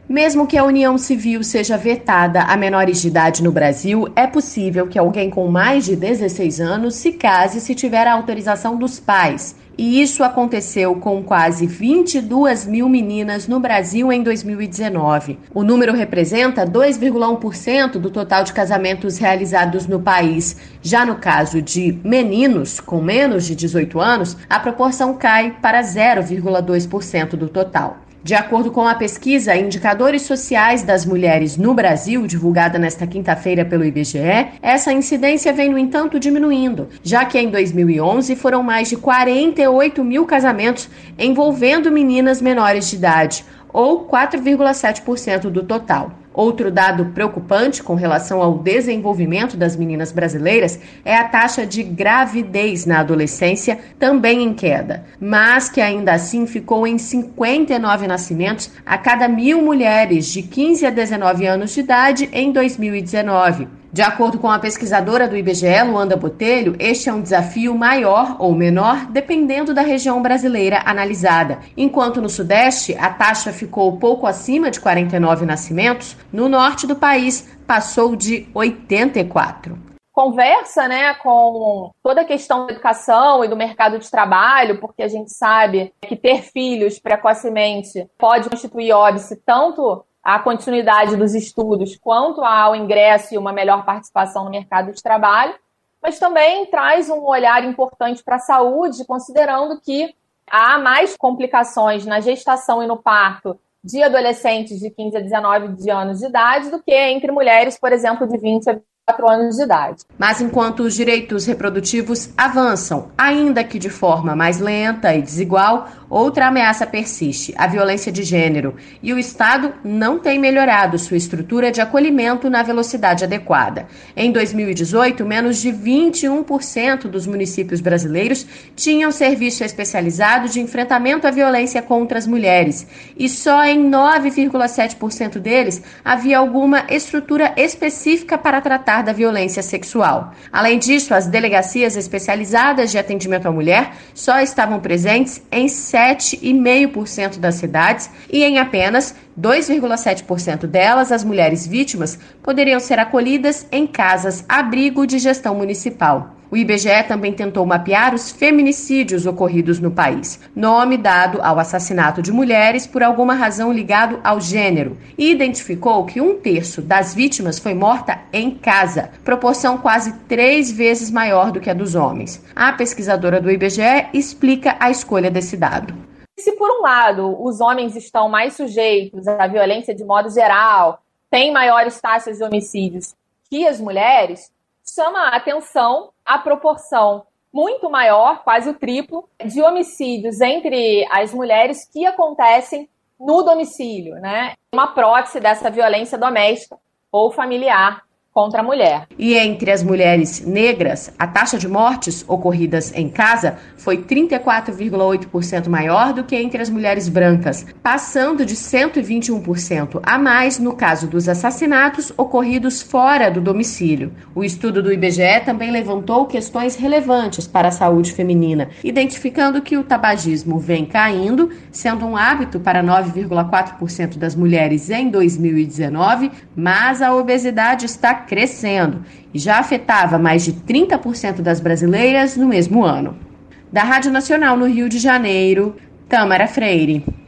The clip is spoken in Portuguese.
Mesmo que a união civil seja vetada a menores de idade no Brasil, é possível que alguém com mais de 16 anos se case se tiver a autorização dos pais. E isso aconteceu com quase 22 mil meninas no Brasil em 2019. O número representa 2,1% do total de casamentos realizados no país. Já no caso de meninos com menos de 18 anos, a proporção cai para 0,2% do total. De acordo com a pesquisa Indicadores Sociais das Mulheres no Brasil, divulgada nesta quinta-feira pelo IBGE, essa incidência vem, no entanto, diminuindo, já que em 2011 foram mais de 48 mil casamentos envolvendo meninas menores de idade, ou 4,7% do total. Outro dado preocupante com relação ao desenvolvimento das meninas brasileiras é a taxa de gravidez na adolescência, também em queda, mas que ainda assim ficou em 59 nascimentos a cada 1.000 mulheres de 15 a 19 anos de idade em 2019. De acordo com a pesquisadora do IBGE, Luanda Botelho, este é um desafio maior ou menor, dependendo da região brasileira analisada. Enquanto no Sudeste a taxa ficou pouco acima de 49 nascimentos, no norte do país passou de 84. Conversa, com toda a questão da educação e do mercado de trabalho, porque a gente sabe que ter filhos precocemente pode constituir óbice tanto a continuidade dos estudos quanto ao ingresso e uma melhor participação no mercado de trabalho, mas também traz um olhar importante para a saúde, considerando que há mais complicações na gestação e no parto de adolescentes de 15 a 19 anos de idade do que entre mulheres, por exemplo, de 20 a 4 anos de idade. Mas enquanto os direitos reprodutivos avançam, ainda que de forma mais lenta e desigual, outra ameaça persiste, a violência de gênero, e o Estado não tem melhorado sua estrutura de acolhimento na velocidade adequada. Em 2018, menos de 21% dos municípios brasileiros tinham serviço especializado de enfrentamento à violência contra as mulheres, e só em 9,7% deles havia alguma estrutura específica para tratar da violência sexual. Além disso, as delegacias especializadas de atendimento à mulher só estavam presentes em 7,5% das cidades e em apenas 2,7% delas, as mulheres vítimas poderiam ser acolhidas em casas-abrigo de gestão municipal. O IBGE também tentou mapear os feminicídios ocorridos no país, nome dado ao assassinato de mulheres por alguma razão ligado ao gênero, e identificou que 1/3 das vítimas foi morta em casa, proporção quase 3 vezes maior do que a dos homens. A pesquisadora do IBGE explica a escolha desse dado. Se, por um lado, os homens estão mais sujeitos à violência de modo geral, têm maiores taxas de homicídios que as mulheres, chama a atenção a proporção muito maior, quase o triplo, de homicídios entre as mulheres que acontecem no domicílio, Uma prótese dessa violência doméstica ou familiar contra a mulher. E entre as mulheres negras, a taxa de mortes ocorridas em casa foi 34,8% maior do que entre as mulheres brancas, passando de 121% a mais no caso dos assassinatos ocorridos fora do domicílio. O estudo do IBGE também levantou questões relevantes para a saúde feminina, identificando que o tabagismo vem caindo, sendo um hábito para 9,4% das mulheres em 2019, mas a obesidade está crescendo e já afetava mais de 30% das brasileiras no mesmo ano. Da Rádio Nacional no Rio de Janeiro, Tâmara Freire.